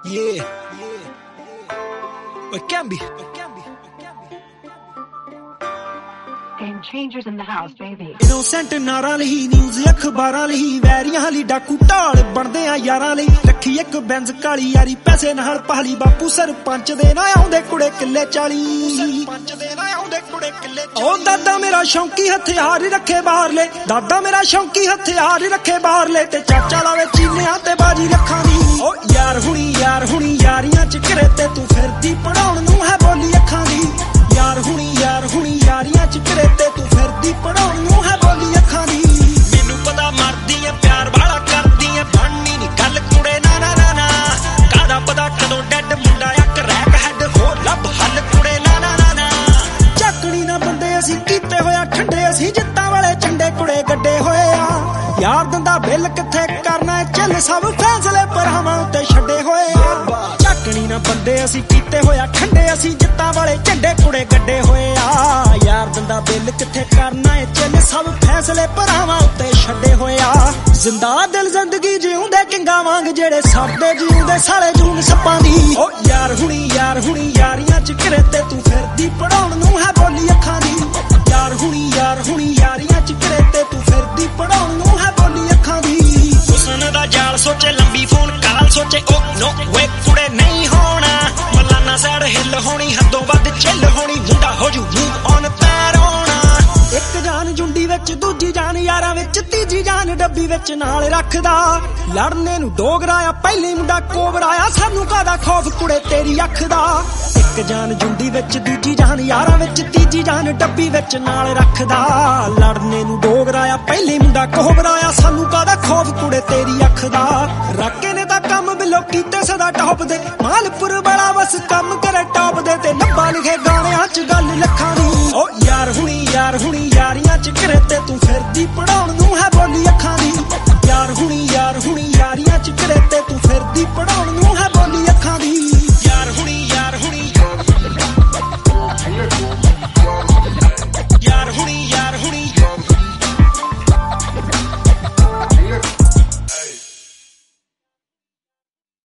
Yeah. It can be. Game changers in the house, baby. Innocent ਨਾਰਾਂ ਲਈ news ਅਖਬਾਰਾਂ ਲਈ ਵੈਰੀਆਂ ਲਈ ਡਾਕੂ ਢਾਲ ਬਣਦੇ ਆ ਯਾਰਾਂ ਲਈ ਰੱਖੀ ਇੱਕ ਬੈਂਜ਼ ਕਾਲੀ ਯਾਰੀ ਪੈਸੇ ਨਾਲ ਪਹਾਲੀ ਬਾਪੂ ਸਰਪੰਚ ਦੇ ਨਾ ਆਉਂਦੇ ਕੁੜੇ ਕਿੱਲੇ 40 ਸਰਪੰਚ ਦੇ ਨਾ ਆਉਂਦੇ ਕੁੜੇ ਕਿੱਲੇ 40 ਉਹ ਦਾਦਾ ਮੇਰਾ ਸ਼ੌਂਕੀ ਹਥਿਆਰ ਰੱਖੇ ਬਾਹਰਲੇ ਦਾਦਾ ਮੇਰਾ ਸ਼ੌਂਕੀ ਹਥਿਆਰ ਰੱਖੇ ਬਾਹਰਲੇ ਤੇ ਚਾਚਾ ਲਾਵੇ ਚੀਨਿਆਂ ਤੇ ਬਾਜੀ ਰੱਖਾਂ ਦੀ ਉਹ ਯਾਰ ਹੁਣੀ ਯਾਰੀਆਂ ਚ ਘਰੇ ਤੇ ਤੂੰ ਫਿਰਦੀ ਪੜਾਉਣ ਨੂੰ ਹੈ ਬੋਲੀ ਅੱਖਾਂ ਦੀ ਯਾਰ ਹੁਣੀ ਯਾਰੀਆਂ ਚ ਘਰੇ ਤੇ ਤੂੰ ਫਿਰਦੀ ਪੜਾਉਣ ਨੂੰ ਹੈ ਬੋਲੀ ਅੱਖਾਂ ਦੀ ਮੈਨੂੰ ਪਤਾ ਮਰਦੀ ਐ ਪਿਆਰ ਵਾਲਾ ਕਰਦੀ ਐ ਬਣਨੀ ਨੀ ਗੱਲ ਕੁੜੇ ਨਾ ਨਾ ਨਾ ਨਾ ਕਾਹਦਾ ਪਤਾ ਕਦੋਂ ਡੈਡ ਮੁੰਡਾ ਆ ਕਰੈਕ ਹੈਡ ਹੋ ਲੱਭ ਹੱਲ ਕੁੜੇ ਨਾ ਨਾ ਨਾ ਨਾ ਚੱਕਣੀ ਨਾ ਬੰਦੇ ਅਸੀਂ ਕੀਤੇ ਹੋਇਆ ਠੰਡੇ ਅਸੀਂ ਜਿੱਤਾਂ ਵਾਲੇ ਝੰਡੇ ਕੁੜੇ ਗੱਡੇ ਹੋਏ ਆ ਯਾਰ ਦੰਦਾ ਬਿੱਲ ਕਿੱਥੇ ਕਰਨਾ ਚੱਲ ਸਭ ਫੈਸਲੇ ਪਰਾਵਾਂ ਉੱਤੇ ਛੱਡੇ ਹੋਏ ਆ ਚੱਕਣੀ ਨਾ ਬੰਦੇ ਅਸੀਂ ਕੀਤੇ ਹੋਇਆ ਠੰਡੇ ਅਸੀਂ ਜਿੱਤਾਂ ਵਾਲੇ ਝੰਡੇ ਕੁੜੇ ਗੱਡੇ ਹੋਏ ਆ ਯਾਰ ਦੰਦਾ ਬਿੱਲ ਕਿੱਥੇ ਕਰਨਾ ਏ ਚੱਲ ਸਭ ਫੈਸਲੇ ਪਰਾਵਾਂ ਉੱਤੇ ਛੱਡੇ ਹੋਏ ਆ ਜ਼ਿੰਦਾ ਦਿਲ ਜ਼ਿੰਦਗੀ ਜਿਉਂਦੇ ਕਿੰਗਾ ਵਾਂਗ ਜਿਹੜੇ ਸੜਦੇ ਜਿਉਂਦੇ ਸਾਲੇ ਜੂਨ ਸੱਪਾਂ ਦੀ ਓ ਯਾਰ ਹੁਣੀ ਯਾਰੀਆਂ ਚ ਘਰੇ ਤੇ ਤੂੰ ਫਿਰਦੀ ਪੜਾਉਣ ਨੂੰ ਹੈ ਬੋਲੀ ਅੱਖਾਂ ਦੀ ਯਾਰ ਹੁਣੀ ਯਾਰੀਆਂ ਚ ਘਰੇ ਤੇ ਤੂੰ ਫਿਰਦੀ ਪੜਾਉਣ ਨੂੰ ਹੈ ਬੋਲੀ ਅੱਖਾਂ ਦੀ ਹੁਸਨ ਦਾ ਜਾਲ ਸੋਚੇ ਲੰਬੀ ਫੋਨ ਕਾਲ ਸੋਚੇ ਓ ਨੋ ਵੇ ਕੁੜੇ ਨਹੀਂ ਹੋਣਾ ਮਲਾਨਾ ਸਾਈਡ ਹਿੱਲ ਹੋਣੀ ਹੱਦੋਂ ਵੱਧ ਚਿੱਲ ਹੋਣੀ ਮੁੰਡਾ ਹੋ ਜੂ ਮੂਵ ਔਨ ਤੈਰ ਹੋਣਾ ਇੱਕ ਜਾਨ ਜੁੰਡੀ ਵਿੱਚ ਦੂਜੀ ਜਾਨ ਯਾਰਾਂ ਵਿੱਚ ਤੀਜੀ ਜਾਨ ਡੱਬੀ ਵਿੱਚ ਨਾਲ ਰੱਖਦਾ ਲੜਨੇ ਨੂੰ ਡੋਗਰਾ ਆ ਪਹਿਲੇ ਮੁੰਡਾ ਕੋਬਰਾ ਆ ਸਾਨੂੰ ਕਾਹਦਾ ਖੌਫ ਕੁੜੇ ਤੇਰੀ ਅੱਖ ਦਾ ਇੱਕ ਜਾਨ ਜੁੰਡੀ ਵਿੱਚ ਦੂਜੀ ਜਾਨ ਯਾਰਾਂ ਵਿੱਚ ਤੀਜੀ ਜਾਨ ਡੱਬੀ ਵਿੱਚ ਨਾਲ ਰੱਖਦਾ ਲੜਨੇ ਨੂੰ ਡੋਗਰਾ ਆ ਪਹਿਲੇ ਮੁੰਡਾ ਕੋਬਰਾ ਆ ਸਾਨੂੰ ਕਾਹਦਾ ਖੌਫ ਕੁੜੇ ਤੇਰੀ ਅੱਖ ਦਾ ਰਾਕੇ ਨੇ ਤਾਂ ਕੰਮ ਬਿਲੋ ਕੀਤੇ ਸਦਾ ਟੌਪ ਦੇ ਮਾਲਪੁਰ ਵਾਲਾ ਬਸ ਕੰਮ ਕਰੇ ਟੌਪ ਦੇ ਤੇ ਨੱਬਾ ਲਿਖੇ ਗਾਣਿਆਂ ਚ ਗੱਲ ਲੱਖਾਂ ਦੀ ਓ ਯਾਰ ਹੁਣੀ ਯਾਰੀਆਂ ਚ ਘਰੇ ਤੇ ਤੂੰ ਫਿਰਦੀ ਪੜਾ